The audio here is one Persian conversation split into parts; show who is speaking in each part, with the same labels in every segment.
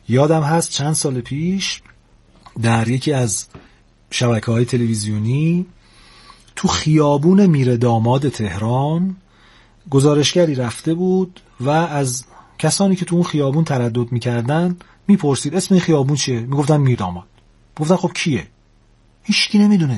Speaker 1: یادم هست چند سال پیش در یکی از شبکه‌های تلویزیونی تو خیابون میرداماد تهران گزارشگری رفته بود و از کسانی که تو اون خیابون تردد میکردن میپرسید اسم این خیابون چیه؟ میگفتن میرداماد. گفتن خب کیه؟ هیچکی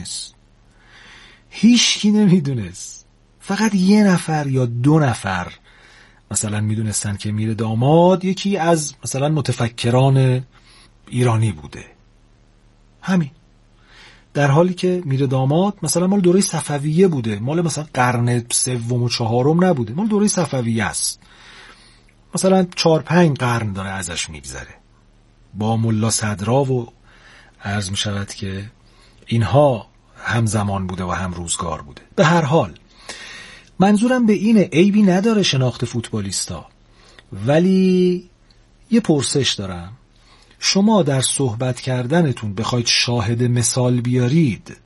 Speaker 1: نمیدونست. فقط یه نفر یا دو نفر مثلا میدونستن که میرداماد یکی از مثلا متفکران ایرانی بوده. همین. در حالی که میرداماد مثلا مال دوره صفویه بوده، مال مثلا قرن سوم و چهارم نبوده، مال دوره صفویه است. مثلا 4-5 قرن داره ازش میگذره. با ملا صدرا و عرض می شود که اینها همزمان بوده و هم روزگار بوده. به هر حال منظورم به اینه، عیبی نداره شناخت فوتبالیستا، ولی یه پرسش دارم. شما در صحبت کردنتون بخواید شاهد مثال بیارید،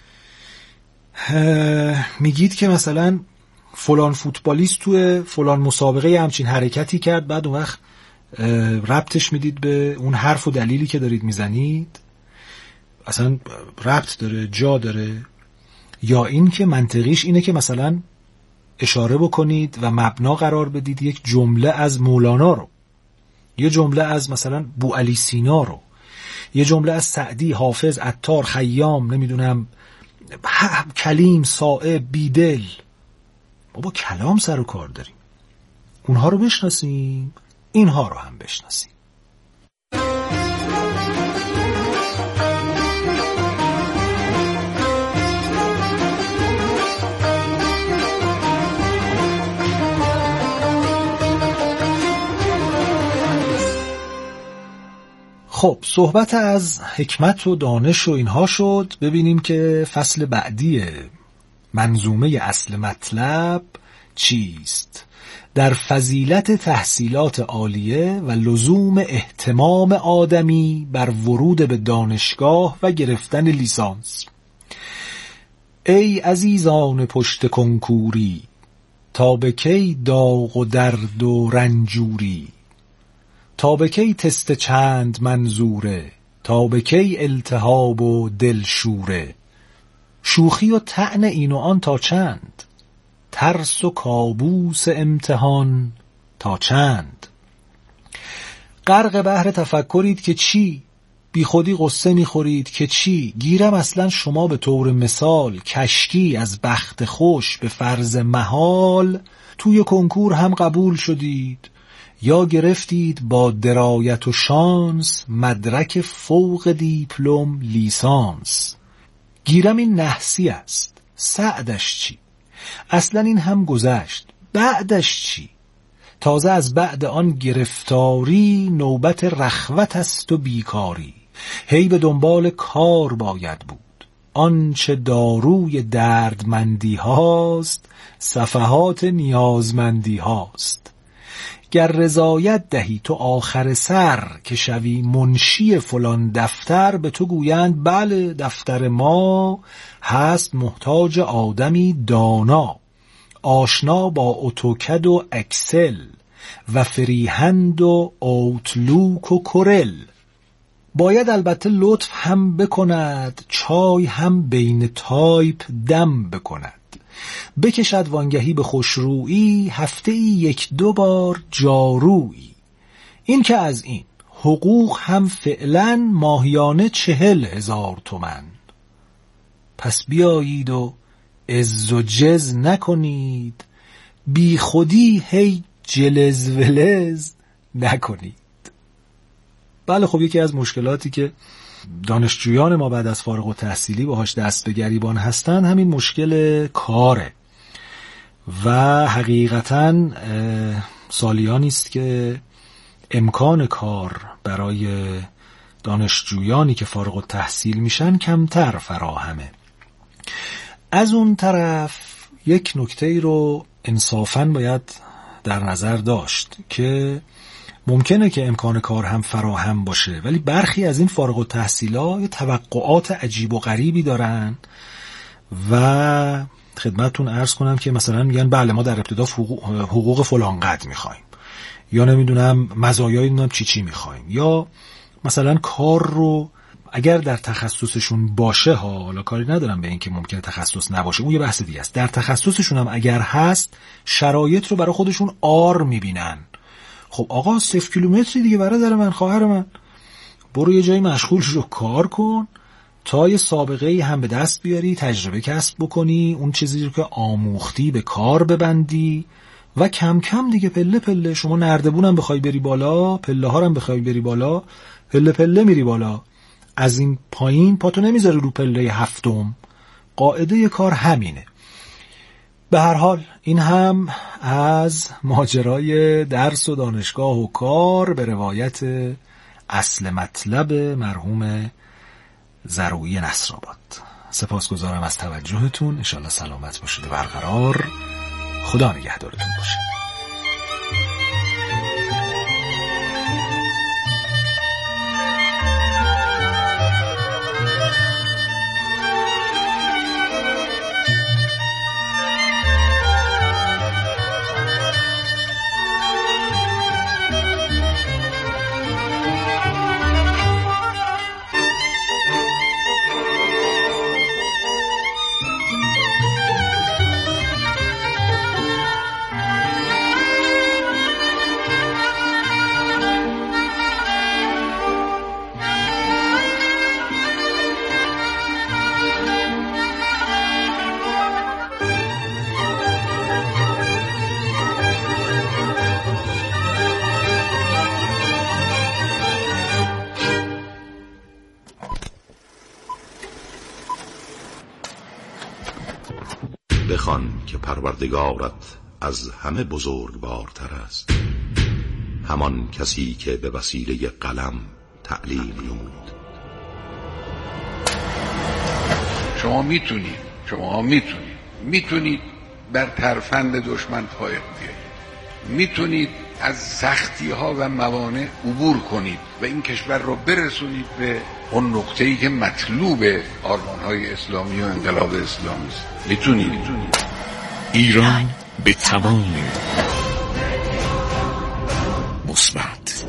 Speaker 1: میگید که مثلا فلان فوتبالیست توی فلان مسابقه همچین حرکتی کرد، بعد اون وقت ربطش میدید به اون حرف و دلیلی که دارید میزنید؟ اصلا ربط داره، جا داره؟ یا این که منطقیش اینه که مثلا اشاره بکنید و مبنا قرار بدید یک جمله از مولانا رو، یه جمله از مثلا بوعلی سینا رو، یه جمله از سعدی، حافظ، عطار، خیام، نمیدونم کلیم، صائب، بیدل. ما با کلام سر و کار داریم. اونها رو بشناسیم، اینها رو هم بشناسیم. خب صحبت از حکمت و دانش و اینها شد. ببینیم که فصل بعدی منظومه اصل مطلب چیست؟ در فضیلت تحصیلات عالیه و لزوم اهتمام آدمی بر ورود به دانشگاه و گرفتن لیسانس. ای عزیزان پشت کنکوری، تا به کی داغ و درد و رنجوری؟ تا به کی تست چند منظوره، تا به کی التهاب و دلشوره؟ شوخی و طعن این و آن تا چند، ترس و کابوس امتحان تا چند؟ غرق بحر تفکرید که چی، بی خودی قصه میخورید که چی؟ گیرم اصلا شما به طور مثال کشتی از بخت خوش به فرض محال توی کنکور هم قبول شدید، یا گرفتید با درایت و شانس مدرک فوق دیپلم لیسانس. گیرم این نحسی است، سعدش چی؟ اصلا این هم گذشت، بعدش چی؟ تازه از بعد آن گرفتاری نوبت رخوت است و بیکاری. هی به دنبال کار باید بود، آنچه داروی دردمندی هاست صفحات نیازمندی هاست. گر رضایت دهی تو آخر سر، که شوی منشی فلان دفتر، به تو گویند بله دفتر ما هست محتاج آدمی دانا، آشنا با اتوکد و اکسل و فریهند و اوتلوک و کورل. باید البته لطف هم بکند، چای هم بین تایپ دم بکند. بکشد وانگهی به خوشرویی، هفته ای 1-2 بار جارویی. این که از این حقوق هم فعلا ماهیانه 40,000 تومن. پس بیایید و عز و جز نکنید، بی خودی هی جلز ولز نکنید. بله خب یکی از مشکلاتی که دانشجویان ما بعد از فارغ التحصیلی باهاش دست به گریبان هستن همین مشکل کاره و حقیقتاً سالیانی است که امکان کار برای دانشجویانی که فارغ التحصیل میشن کمتر فراهمه. از اون طرف یک نکته رو انصافاً باید در نظر داشت که ممکنه که امکان کار هم فراهم باشه، ولی برخی از این فارغ التحصیلا توقعات عجیب و غریبی دارن و خدمتتون عرض کنم که مثلا میگن بله ما در ابتدا حقوق فلان قدر میخوایم، یا نمیدونم مزایای نمیدونم چی میخوایم، یا مثلا کار رو اگر در تخصصشون باشه ها، حالا کاری ندارم به این که ممکنه تخصص نباشه، اون یه بحث دیگه است، در تخصصشون هم اگر هست شرایط رو برای خودشون آر میبینن. خب آقا 0 کیلومتری دیگه برادر من، خواهر من، برو یه جایی مشغول شو، کار کن تا یه سابقه‌ای هم به دست بیاری، تجربه کسب بکنی، اون چیزی رو که آموختی به کار ببندی و کم کم دیگه پله پله. شما نردبون هم بخوای بری بالا، پله ها هم بخوای بری بالا، پله پله میری بالا، از این پایین پاتو نمیذاری رو پله 7. قاعده کار همینه. به هر حال این هم از ماجرای درس و دانشگاه و کار به روایت اصل مطلب مرحوم زرویی نصرآباد. سپاسگزارم از توجهتون. انشالله سلامت باشید و برقرار. خدا نگهدارتون باشه.
Speaker 2: بخوان که پروردگارت از همه بزرگوارتر است، همان کسی که به وسیله قلم تعلیم نمود.
Speaker 3: شما میتونید بر ترفند دشمن پایه بیایید، میتونید از سختی ها و موانع عبور کنید و این کشور رو برسونید به اون نقطه‌ای که مطلوب آرمان‌های اسلامی و انقلاب اسلامی است. میتونید.
Speaker 4: ایران به توان مثبت.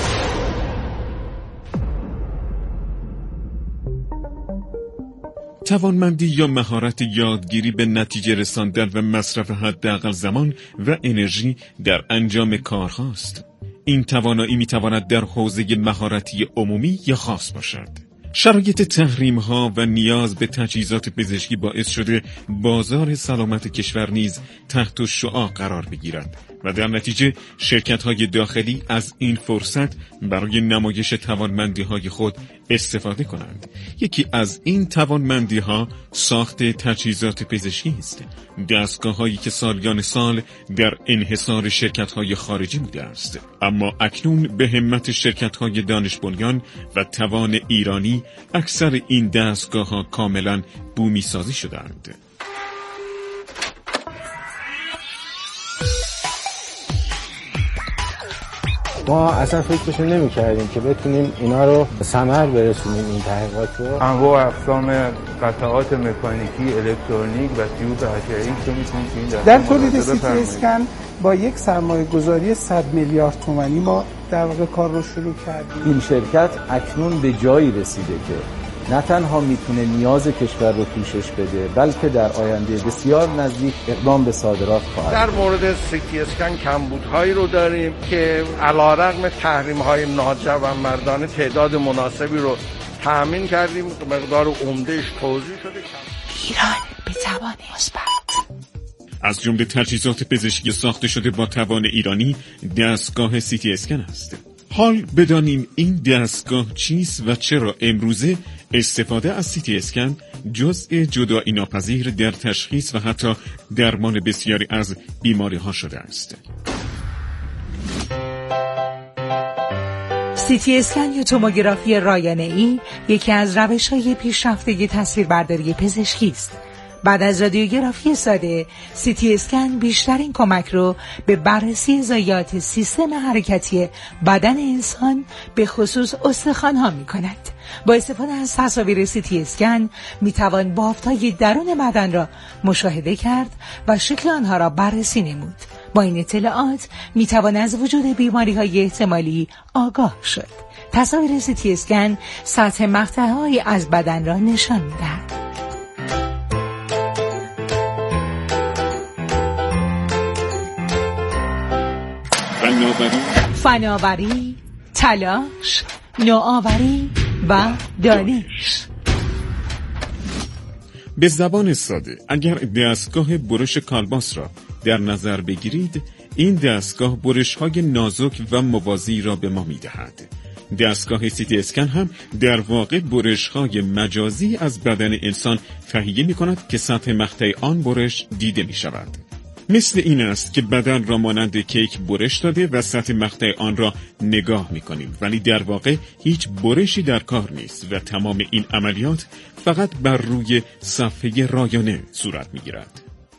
Speaker 4: توانمندی یا مهارت یادگیری به نتیجه رساندن و مصرف حداقل زمان و انرژی در انجام کارهاست. این توانایی میتواند در حوزه مهارتی عمومی یا خاص باشد. شرایط تحریم‌ها و نیاز به تجهیزات پزشکی باعث شده بازار سلامت کشور نیز تحت شعاع قرار بگیرد و در نتیجه شرکت‌های داخلی از این فرصت برای نمایش توانمندی‌های خود استفاده کنند. یکی از این توانمندی‌ها ساخت تجهیزات پزشکی است. دستگاه‌هایی که سالیان سال در انحصار شرکت‌های خارجی بوده است، اما اکنون به همت شرکت‌های دانش بنیان و توان ایرانی اکثر این دستگاه‌ها کاملاً بومی سازی شدند.
Speaker 5: ما اصلا فکرشو نمی کردیم که بتونیم اینا رو به ثمر برسونیم، این تحقیقات رو.
Speaker 6: انواع اقسام قطعات مکانیکی، الکترونیک و تیوب حشره‌ای که میتونیم
Speaker 7: در تولید سیتی اسکن با یک سرمایه گذاری 100 میلیارد تومانی ما در واقع کار رو شروع کردیم.
Speaker 8: این شرکت اکنون به جایی رسیده که نه تنها میتونه نیاز کشور رو پوشش بده، بلکه در آینده بسیار نزدیک اقدام به صادرات خواهد.
Speaker 9: در مورد سیتی اسکن کمبودهایی رو داریم که علیرغم تحریم‌های ناجوانمردانه تعداد مناسبی رو تأمین کردیم، مقدار عمده‌اش توزیع شده.
Speaker 10: ایران به توان مثبت.
Speaker 4: از جمله تجهیزات پزشکی ساخته شده با توان ایرانی دستگاه سیتی اسکن است. حال بدانیم این دستگاه چیست و چرا امروزه استفاده از سیتی اسکن جزء جدایی ناپذیر در تشخیص و حتی درمان بسیاری از بیماری ها شده است.
Speaker 10: سیتی اسکن یا توموگرافی رایانه‌ای یکی از روش‌های پیشرفته تصویربرداری پزشکی است. بعد از رادیوگرافی ساده، سیتی اسکن بیشترین کمک رو به بررسی ضایعات سیستم حرکتی بدن انسان به خصوص استخوان‌ها می‌کند. با استفاده از تصاویر سیتی اسکن می‌توان بافت‌های درون بدن را مشاهده کرد و شکل آنها را بررسی نمود. با این اطلاعات میتوان از وجود بیماری‌های احتمالی آگاه شد. تصاویر CT اسکن سطح مقطع‌های از بدن را نشان می‌دهد. فناوری، تلاش، نوآوری و دانش.
Speaker 4: به زبان ساده، اگر دستگاه برش کالباس را در نظر بگیرید، این دستگاه برش‌های نازک و موازی را به ما می‌دهد. دستگاه CT اسکن هم در واقع برش‌های مجازی از بدن انسان تهیه می‌کند که سطح مقطع آن برش دیده می‌شود. مثل این است که بدن را مانند کیک برش داده و سطح مقطع آن را نگاه می‌کنیم، ولی در واقع هیچ برشی در کار نیست و تمام این عملیات فقط بر روی صفحه رایانه صورت می‌گیرد.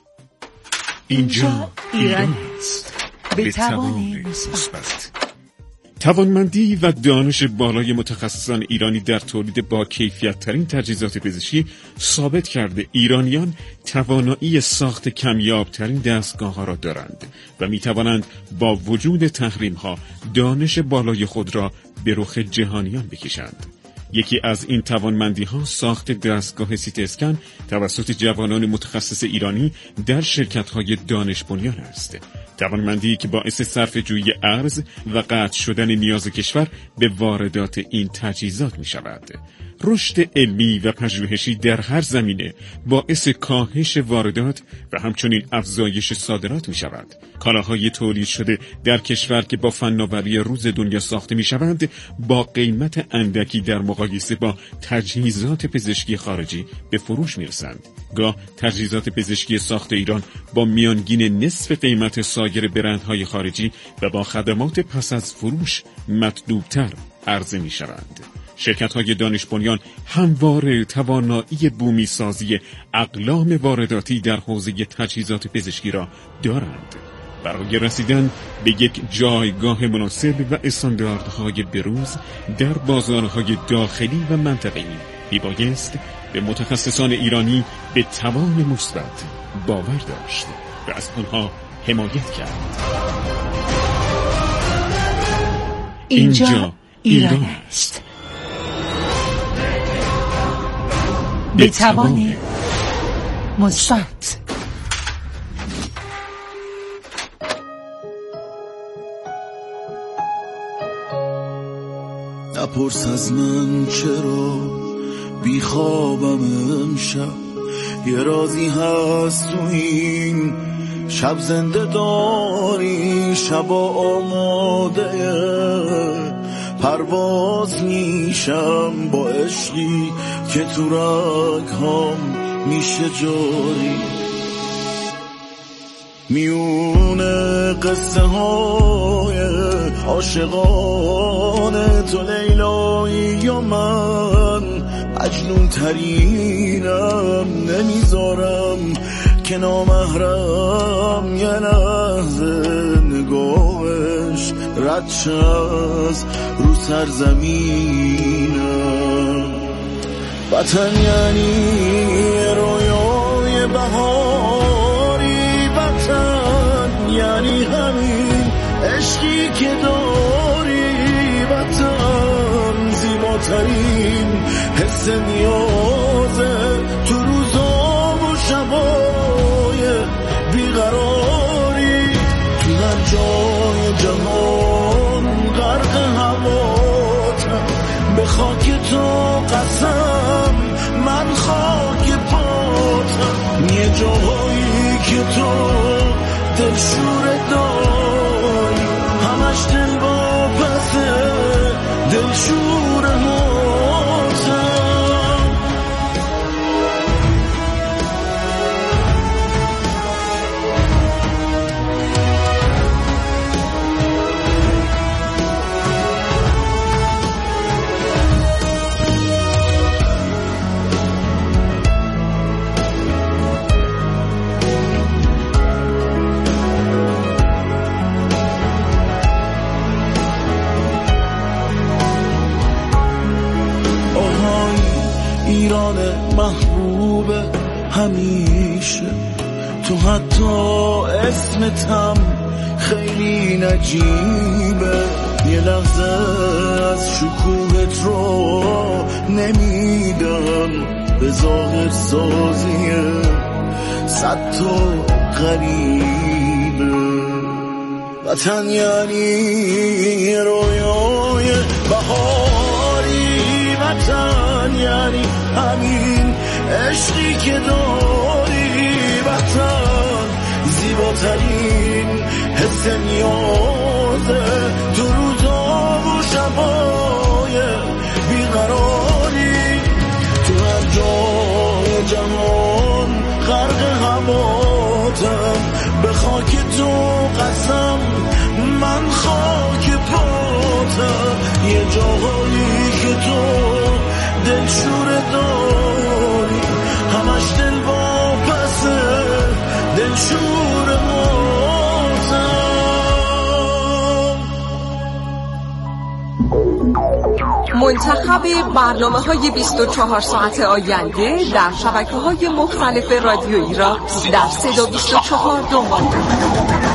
Speaker 4: اینجا ایران است. به توان مثبت. توانمندی و دانش بالای متخصصان ایرانی در تولید با کیفیت ترین تجهیزات پزشکی ثابت کرده ایرانیان توانایی ساخت کمیاب ترین دستگاه ها را دارند و می توانند با وجود تحریم ها دانش بالای خود را به رخ جهانیان بکشند. یکی از این توانمندی ها ساخت دستگاه CT اسکن توسط جوانان متخصص ایرانی در شرکت های دانش بنیان است. توانمندی که باعث صرفه‌جویی ارز و قطع شدن نیاز کشور به واردات این تجهیزات می شود. رشد علمی و پژوهشی در هر زمینه باعث کاهش واردات و همچنین افزایش صادرات می شود. کالاهای تولید شده در کشور که با فناوری روز دنیا ساخته می شوند با قیمت اندکی در مقایسه با تجهیزات پزشکی خارجی به فروش می رسند. گاه تجهیزات پزشکی ساخت ایران با میانگین نصف قیمت سایر برندهای خارجی و با خدمات پس از فروش مطلوبتر عرضه می شوند. شرکت‌های دانش بنیان همواره توانایی بومی سازی اقلام وارداتی در حوزه تجهیزات پزشکی را دارند. برای رسیدن به یک جایگاه مناسب و استانداردهای بروز در بازارهای داخلی و منطقه‌ای میبایست به متخصصان ایرانی به توان مثبت باور داشت و از آنها حمایت کرد. اینجا ایران است.
Speaker 10: به توان مثبت.
Speaker 11: نپرس از من چرا بیخوابم امشب، یه رازی هست تو این شب زنده داری، شبا آماده پرواز میشم با عشقی که تو رگ هم میشه جاری. میونه قصه های عاشقانه تو لیلایی یا من مجنون ترینم، نمیذارم که نامحرم یه لحظه نگاهش رد شه از رو سرزمینم. وطن یعنی رویای بهاری، وطن یعنی همین عشقی که داری، وطن زیباترین حس نیازه تو روزا و شبای بیقراری. تو هر جای جهان غرق هواتم، به خاک تو قسم من خاک پاتم. یه جاهایی که تو دلشور داری، همش دل با پسه دلشور ماتم. ایران محبوب همیشه تو حتی اسمتم خیلی نجیبه، یه لحظه از شکوهت رو نمیدم، به ظاهر سازیه صد تا غریبه. وطن یعنی رویای بهاری، وطن یعنی همین عشقی که داری، وطن زیباترین حس نیازه تو روزا و شبای بیقراری. تو هر جای جهان غرق هواتم، به خاک تو قسم من خاک پاتم، یه جاهایی که تو دلشور داری، همش دل واپسه دلشور ماتم.
Speaker 12: منتخب برنامه‌های 24 ساعت آینده در شبکه‌های مختلف رادیویی را در صدا 24 دنبال کنید.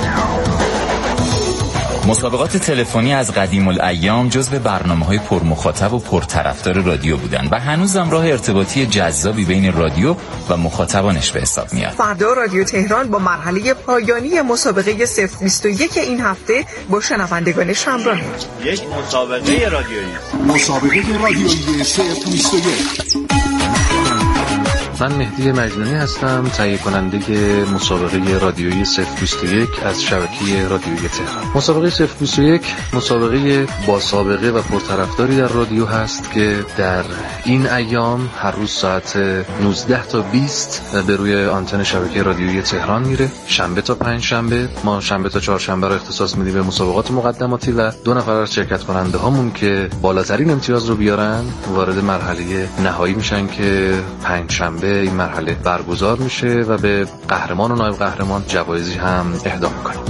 Speaker 13: مسابقات تلفنی از قدیم الایام جزو برنامه‌های پرمخاطب و پرطرفدار رادیو بودند و هنوزم راه ارتباطی جذابی بین رادیو و مخاطبانش به حساب میاد.
Speaker 12: فردا رادیو تهران با مرحله پایانی مسابقه 021 این هفته با شنوندگانش همراه است.
Speaker 14: یک مسابقه رادیویی.
Speaker 15: مسابقه رادیویی 021.
Speaker 16: من مهدی مجنونی هستم، تهیه کننده مسابقه رادیویی 021 از شبکه رادیویی تهران. مسابقه 021 مسابقه با سابقه و پرطرفداری در رادیو هست که در این ایام هر روز ساعت 19 تا 20 به روی آنتن شبکه رادیویی تهران میره. شنبه تا پنجشنبه، ما شنبه تا چهارشنبه رو اختصاص میدیم به مسابقات مقدماتی و 2 نفر از شرکت کننده هامون که بالاترین امتیاز رو بیارن وارد مرحله نهایی میشن که پنجشنبه این مرحله برگزار میشه و به قهرمان و نایب قهرمان جوایزی هم اهدا میکنیم.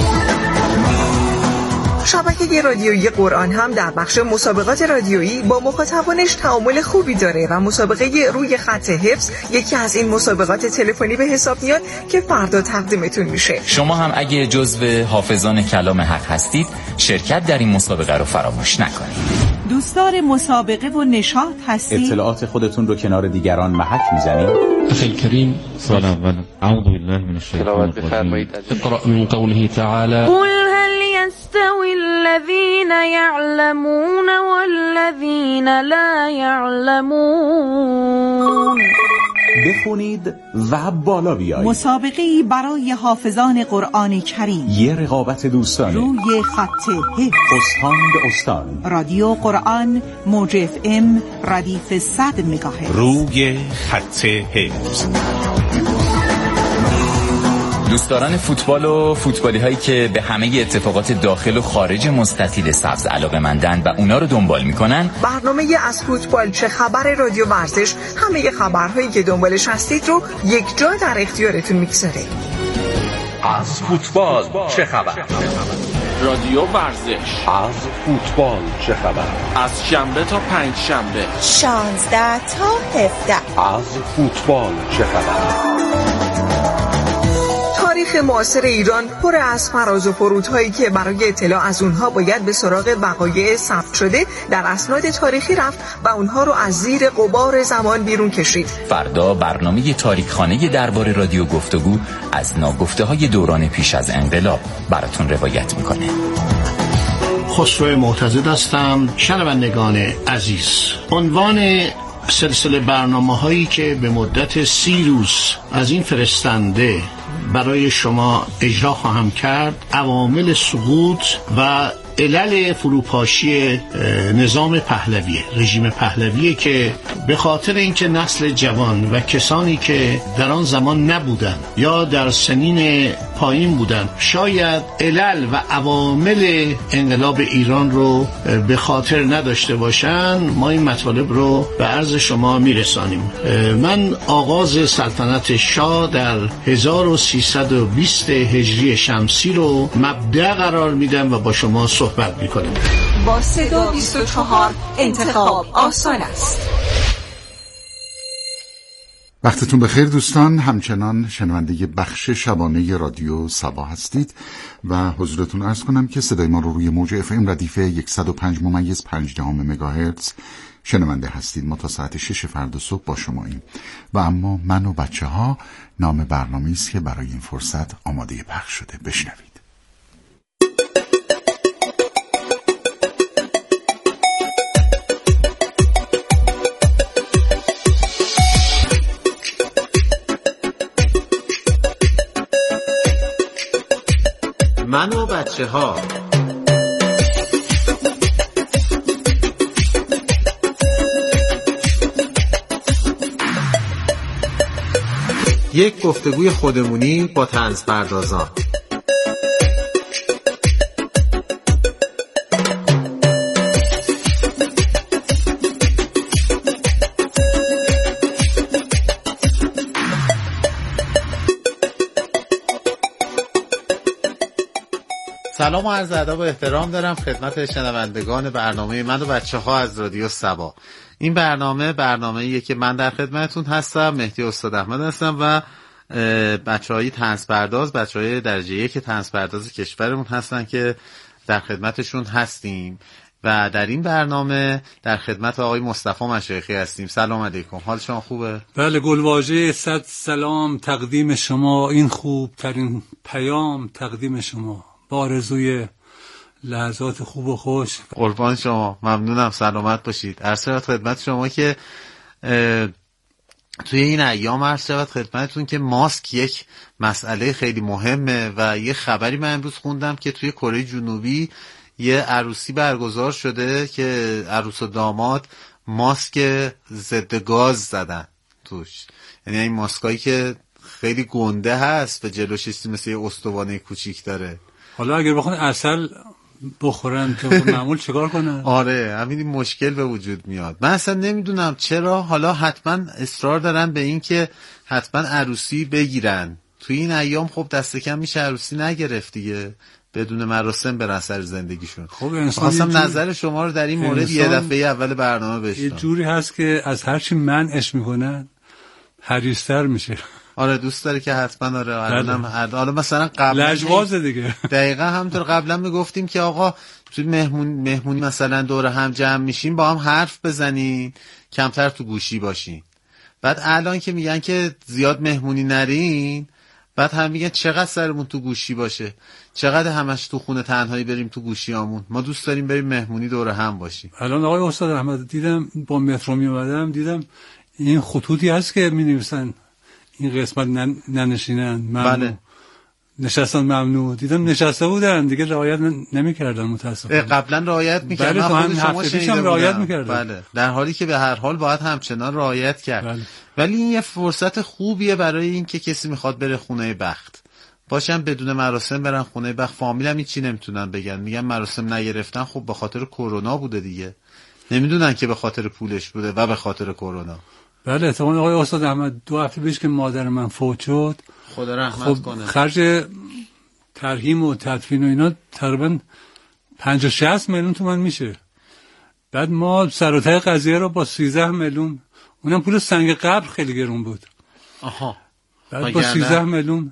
Speaker 12: شبکه رادیویی قرآن هم در بخش مسابقات رادیویی با مخاطبانش تعامل خوبی داره و مسابقه روی خط حفظ یکی از این مسابقات تلفنی به حساب میاد که فردا تقدیمتون میشه.
Speaker 13: شما هم اگه جزو حافظان کلام حق هستید شرکت در این مسابقه رو فراموش نکنید.
Speaker 10: دوستدار مسابقه و نشاط هستید؟
Speaker 8: اطلاعات خودتون رو کنار دیگران محک میزنید؟
Speaker 17: اخی الکریم سلام علیکم. اعوذ بالله من الشیطان الرجیم. اقرأ من قوله تعالی
Speaker 18: قل هل يستوي الذين يعلمون والذين لا يعلمون.
Speaker 8: بخونید و بالا بیایید.
Speaker 10: مسابقه‌ای برای حافظان قرآن کریم.
Speaker 8: یه رقابت دوستانه
Speaker 10: روی خط حفظ.
Speaker 8: استان به استان.
Speaker 10: رادیو قرآن موج FM ردیف 100 مگاهرتز.
Speaker 17: روی خط حفظ.
Speaker 13: دوستداران فوتبال و فوتبالی هایی که به همه اتفاقات داخل و خارج مستطیل سبز علاقه‌مندن و اونا رو دنبال میکنن،
Speaker 12: برنامه از فوتبال چه خبر رادیو ورزش همه خبرهایی که دنبالش هستید رو یک جا در اختیارتون میگذاره.
Speaker 14: از فوتبال چه خبر؟ رادیو ورزش. از فوتبال چه خبر؟ از شنبه تا پنجشنبه
Speaker 18: 16 تا 17.
Speaker 14: از فوتبال چه خبر؟
Speaker 12: تاریخ معاصر ایران پر از فراز و فرودهایی که برای اطلاع از اونها باید به سراغ وقایع ثبت شده در اسناد تاریخی رفت و اونها رو از زیر غبار زمان بیرون کشید.
Speaker 13: فردا برنامه تاریخخانه دربار رادیو گفتگو از ناگفته‌های دوران پیش از انقلاب براتون روایت میکنه.
Speaker 19: خسرو معتزد هستم. شنوندگان عزیز، عنوان سلسله برنامه‌هایی که به مدت 30 روز از این فرستنده برای شما اجرا خواهم کرد، عوامل سقوط و علل فروپاشی نظام پهلوی، رژیم پهلوی، که به خاطر اینکه نسل جوان و کسانی که در آن زمان نبودن یا در سنین پایین بودن شاید علل و عوامل انقلاب ایران رو به خاطر نداشته باشن، ما این مطالب رو به عرض شما میرسانیم. من آغاز سلطنت شاه در 1320 هجری شمسی رو مبدأ قرار میدم و با شما صحبت میکنیم.
Speaker 12: با صدا 24 انتخاب آسان است.
Speaker 20: وقتتون بخیر دوستان، همچنان شنونده بخش شبانه رادیو سبا هستید و حضورتون عرض کنم که صدای ما رو روی موج FM ردیف 105.5 مگاهرتز شنونده هستید. ما تا ساعت 6 فردا صبح با شماییم و اما من و بچه ها نام برنامه‌ای است که برای این فرصت آماده پخش شده. بشنوید.
Speaker 21: من و بچه ها. یک گفتگوی خودمونی با طنز پردازان. سلام و عرض ادب و احترام دارم خدمت شنوندگان برنامه من و بچه ها از رادیو سبا. این برنامه‌ایه که من در خدمتتون هستم، مهدی استاد احمد هستم و بچه‌های طنز پرداز، بچه‌های درجه 1 طنز پرداز کشورمون هستن که در خدمتشون هستیم و در این برنامه در خدمت آقای مصطفی مشایخی هستیم. سلام علیکم، حال شما خوبه؟
Speaker 22: بله، گلواژه 100 سلام تقدیم شما، این خوب ترین پیام تقدیم شما، با آرزوی لحظات خوب و خوش.
Speaker 21: قربان شما، ممنونم، سلامت باشید. عرض شود خدمت شما که توی این ایام عرض شود خدمتتون که ماسک یک مسئله خیلی مهمه و یه خبری من امروز خوندم که توی کره جنوبی یه عروسی برگزار شده که عروس و داماد ماسک ضد گاز زدن توش، یعنی این ماسکایی که خیلی گنده هست و جلوش مثل یه استوانه کوچیک داره.
Speaker 22: حالا اگر بخوان عسل بخورن که معمول چیکار کنن؟
Speaker 21: آره، همین مشکل به وجود میاد. من اصلا نمیدونم چرا حالا حتما اصرار دارن به این که حتما عروسی بگیرن. توی این ایام خب دست کم میشه عروسی نگرفت دیگه، بدون مراسم برن سر زندگیشون.
Speaker 22: خب انسان
Speaker 21: خواستم نظر شما رو در این مورد یه دفعه اول برنامه بشنوم.
Speaker 22: یه جوری هست که از هر چی منعش میکنن حریص‌تر میشه.
Speaker 21: آره دوست داره که حتما آره حالا مثلا قبلا
Speaker 22: لجواز دیگه
Speaker 21: دقیقاً همونطور قبلا میگفتیم که آقا توی مهمونی مثلا دور هم جمع میشین با هم حرف بزنین، کمتر تو گوشی باشین. بعد الان که میگن که زیاد مهمونی نرین، بعد هم میگن چقدر سرمون تو گوشی باشه، چقدر همش تو خونه تنهایی بریم تو گوشیامون. ما دوست داریم بریم مهمونی دور هم باشیم.
Speaker 22: الان آقای استاد احمد دیدم با مترو میومدم، دیدم این خطوطی هست که مینویسن این قسمت ننشینن،
Speaker 21: بله.
Speaker 22: نشستن ممنوع. دیدم نشسته بودن دیگه، رعایت نمیکردن متاسفانه.
Speaker 21: قبلا رعایت میکردن،
Speaker 22: بله، تو همین هفته پیشم رعایت میکردن.
Speaker 21: بله، در حالی که به هر حال باید همچنان رعایت کرد.
Speaker 22: بله.
Speaker 21: ولی این یه فرصت خوبیه برای این که کسی میخواد بره خونه بخت، باشن بدون مراسم برن خونه بخت. فامیلم هیچی نمیتونن بگن، میگن مراسم نگرفتن. خب به خاطر کرونا بوده دیگه، نمیدونن که به خاطر پولش بوده و به خاطر کرونا.
Speaker 22: بله، اتفاقا آقای استاد احمد 2 هفته پیش که مادر من فوت شد،
Speaker 21: خدا رحمت کنه،
Speaker 22: خرج ترحیم و تدفین و اینا تقریبا 50-60 میلیون تومان میشه. بعد ما سر و ته قضیه رو با 13 میلیون، اونم پول سنگ قبر خیلی گرون بود.
Speaker 21: آها.
Speaker 22: بعد با 13 میلیون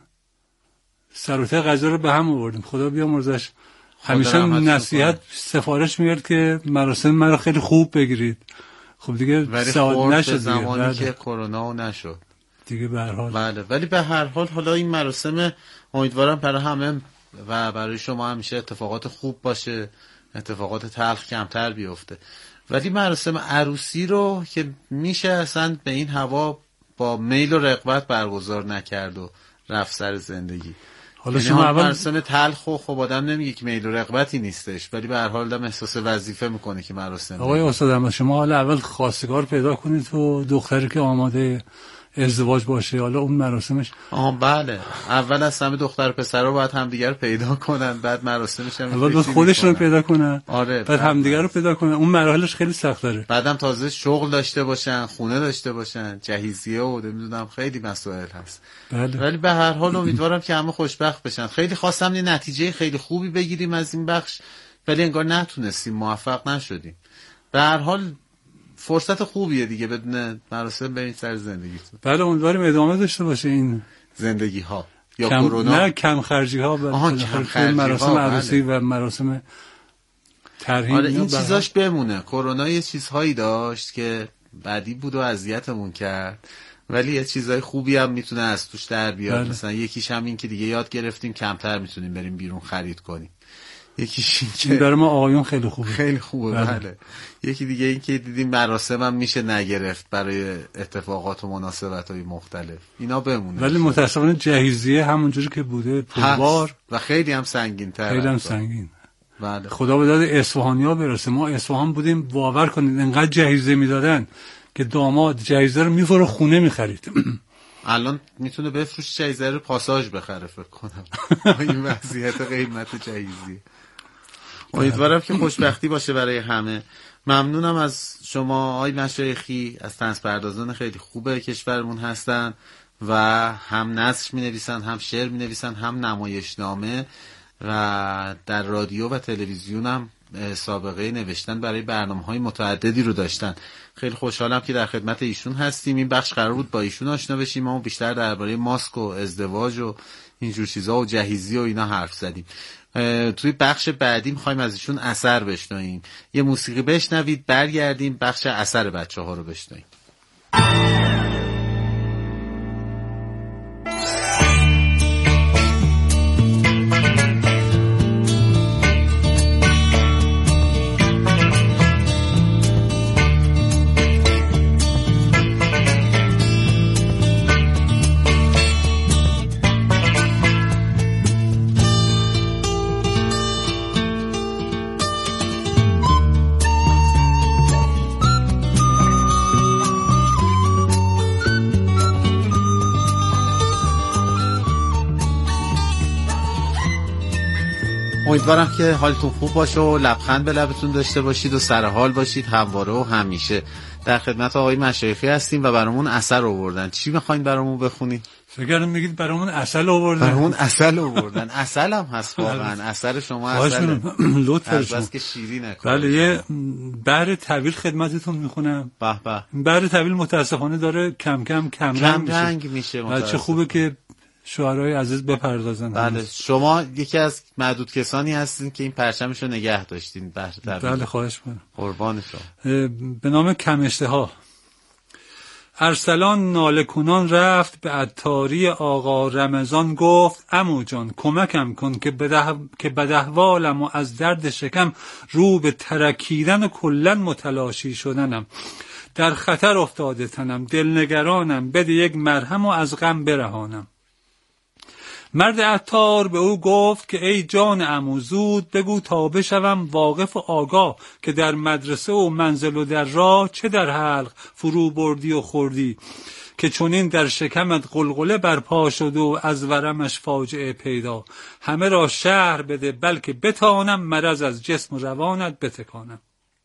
Speaker 22: سر و ته قضیه رو به هم آوردیم. خدا بیامرزش. همیشه نصیحت سفارش میگرد که مراسم مرا خیلی خوب بگیرید. خب دیگه ساعت نشد
Speaker 21: زمانی که کرونا نشد
Speaker 22: دیگه به هر حال.
Speaker 21: بله، ولی به هر حال حالا این مراسم امیدوارم برای همه و برای شما همیشه اتفاقات خوب باشه، اتفاقات تلخ کمتر بیفته. ولی مراسم عروسی رو که میشه اصلا به این هوا با میل و رغبت برگزار نکرد و رفت سر زندگی.
Speaker 22: حالا شما اول
Speaker 21: مراسم تلخ و خب آدم نمیگه که میل و رغبتی نیستش، ولی به هر حال آدم احساس وظیفه میکنه که مراسم.
Speaker 22: آقای استاد احمد، شما حالا اول خواستگار پیدا کنید و دختری که آماده ازدواج باشه، حالا اون مراسمش.
Speaker 21: بله، اول از همه دختر و پسرا باید همدیگه رو پیدا کنن، بعد مراسمش هم
Speaker 22: اول خودشون رو پیدا کنن،
Speaker 21: آره،
Speaker 22: بعد همدیگه رو پیدا کنن. اون مراحلش خیلی سخت داره.
Speaker 21: بعدم تازه شغل داشته باشن، خونه داشته باشن، جهیزیه و نمیدونم خیلی مسائل هست.
Speaker 22: بله.
Speaker 21: ولی به هر حال امیدوارم که همه خوشبخت بشن. خیلی خواستم یه نتیجه خیلی خوبی بگیریم از این بخش، ولی انگار نتونستیم، موفق نشدیم. به هر حال فرصت خوبیه دیگه بدون مراسم برین سر زندگیتون.
Speaker 22: بله امیدواریم ادامه داشته باشه این
Speaker 21: زندگی ها یا کرونا.
Speaker 22: نه کم خرجی ها مراسم عروسی و مراسم ترحیم.
Speaker 21: آره این چیزاش بمونه. کرونا یه چیزهایی داشت که بعدی بود و اذیتمون کرد، ولی یه چیزای خوبی هم میتونه از توش در بیاد. بله. مثلا یکیش هم این که دیگه یاد گرفتیم کمتر میتونیم بریم بیرون خرید کنیم. یکیش این که
Speaker 22: برای ما آقایون خیلی خوبه.
Speaker 21: خیلی خوبه. بله. یکی دیگه این که دیدیم مراسم هم میشه نگرفت برای اتفاقات و مناسبت‌های مختلف. اینا بمونه.
Speaker 22: ولی متأسفانه جهیزیه همونجوری که بوده پربار
Speaker 21: و خیلی هم سنگین‌تر.
Speaker 22: خیلی هم سنگین. بله. خدا به داد اصفهانی‌ها برسه. ما اصفهان بودیم، باور کنید انقدر جهیزیه میدادن که داماد جهیزیه رو میفره خونه می‌خرید.
Speaker 21: الان میتونه بفروش جهیزیه رو پاساژ بخره فکر کنم. این وضعیت قیمت جهیزیه. امیدوارم که خوشبختی باشه برای همه. ممنونم از شما آقای مشایخی، از طنزپردازان خیلی خوبه کشورمون هستن و هم نثر می‌نویسن، هم شعر می‌نویسن، هم نمایشنامه و در رادیو و تلویزیون هم سابقه نوشتن برای برنامه‌های متعددی رو داشتن. خیلی خوشحالم که در خدمت ایشون هستیم. این بخش قرار بود با ایشون آشنا بشیم، ما بیشتر درباره ماسک و ازدواج و اینجور چیزا و جهیزی و اینا حرف زدیم. توی بخش بعدی می‌خوایم از ایشون اثر بشنویم. یه موسیقی بشنوید، برگردیم بخش اثر بچه‌ها رو بشنویم. امیدوارم که حالتون خوب باشه و لبخند به لبتون داشته باشید و سر حال باشید همواره و همیشه. در خدمت آقای مشایخی هستیم و برامون اثر آوردن. چی میخواین برامون بخونید؟
Speaker 22: فکرم میگید برامون عسل آوردن.
Speaker 21: برامون عسل آوردن. عسل هم هست واقعا. اثر شما عسل.
Speaker 22: لطفش
Speaker 21: بس که شیرین نکنید.
Speaker 22: بله یه بحر طویل خدمتتون میخونم.
Speaker 21: به به.
Speaker 22: بحر طویل متاسفانه داره کم
Speaker 21: رنگ میشه.
Speaker 22: چه خوبه که شعرهای عزیز بپردازن.
Speaker 21: بله شما یکی از معدود کسانی هستین که این پرچمشو نگه داشتین.
Speaker 22: بله خواهش می‌کنم.
Speaker 21: قربان شما.
Speaker 22: به نام کم اشتها. ارسلان ناله کنان رفت به عطاری آقا رمضان گفت عمو جان کمکم کن که بداحوالم و از درد شکم رو به ترکیدن و کلن متلاشی شدنم. در خطر افتاده تنم، دلنگرانم، بده یک مرهم و از غم برهانم. مرد عطار به او گفت که ای جان عمو زود بگو تا بشوم واقف و آگاه که در مدرسه و منزل و در راه چه در حلق فرو بردی و خوردی که چونین در شکمت غلغله برپا شد و از ورمش فاجعه پیدا. همه را شهر بده بلکه بتانم مرض از جسم و روانت بتکانم.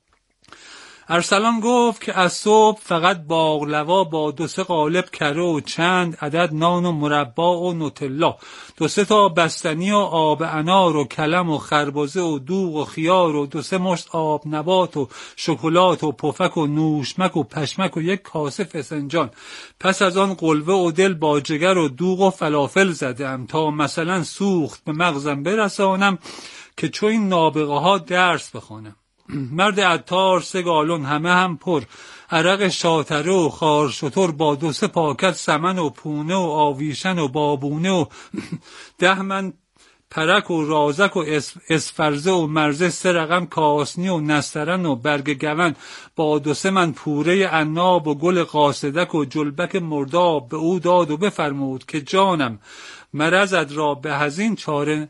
Speaker 22: ارسلان گفت که از صبح فقط باقلوا با 2-3 قالب کره و چند عدد نان و مربا و نوتلا، 2-3 تا بستنی و آب انار و کلم و خربزه و دوغ و خیار و 2-3 مشت آب نبات و شکلات و پفک و نوشمک و پشمک و 1 کاسه فسنجان. پس از آن قلوه و دل با جگر و دوغ و فلافل زدم تا مثلا سوخت به مغزم برسانم که چو این نابغه ها درس بخوانم. مرد عطار 3 گالون همه هم پر عرق شاتره و خارشتر با 2-3 پاکت سمن و پونه و آویشن و بابونه و 10 من پرک و رازک و اسفرزه و مرزه 3 رقم کاسنی و نسترن و برگ گون با 2-3 من پوره عناب و گل قاصدک و جلبک مرداب به او داد و بفرمود که جانم مرضت را به هزین چاره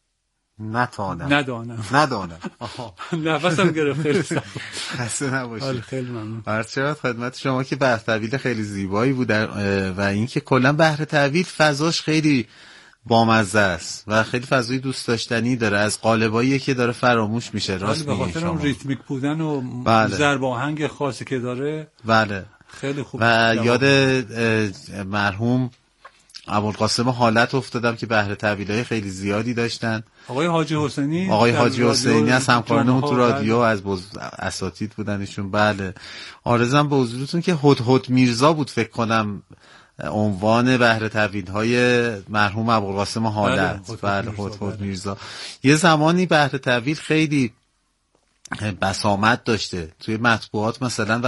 Speaker 22: ندانم. نفسم گرفت. خیلی
Speaker 21: خسته نباشید.
Speaker 22: خیلی ممنون.
Speaker 21: عرض خدمت شما که بحر طویل خیلی زیبایی بود و اینکه کلا بحر طویل فضاش خیلی بامزه است و خیلی فضای دوست داشتنی داره. از قالبایی که داره فراموش میشه. راست میگید شما.
Speaker 22: به خاطر اون ریتمیک بودن و ضرب آهنگ خاصی که داره.
Speaker 21: بله.
Speaker 22: خیلی خوب.
Speaker 21: و یاد مرحوم ابوالقاسم حالت افتادم که بهره طویلای خیلی زیادی داشتن.
Speaker 22: آقای حاجی حسینی از همکارانمون
Speaker 21: تو رادیو از اساتید بودن ایشون. بله عرضم به حضورتون که هدهد میرزا بود فکر کنم عنوان بهره طویل‌های مرحوم ابوالقاسم حالت. بله هدهد میرزا. یه زمانی بهره طویل خیلی بسامد داشته توی مطبوعات مثلا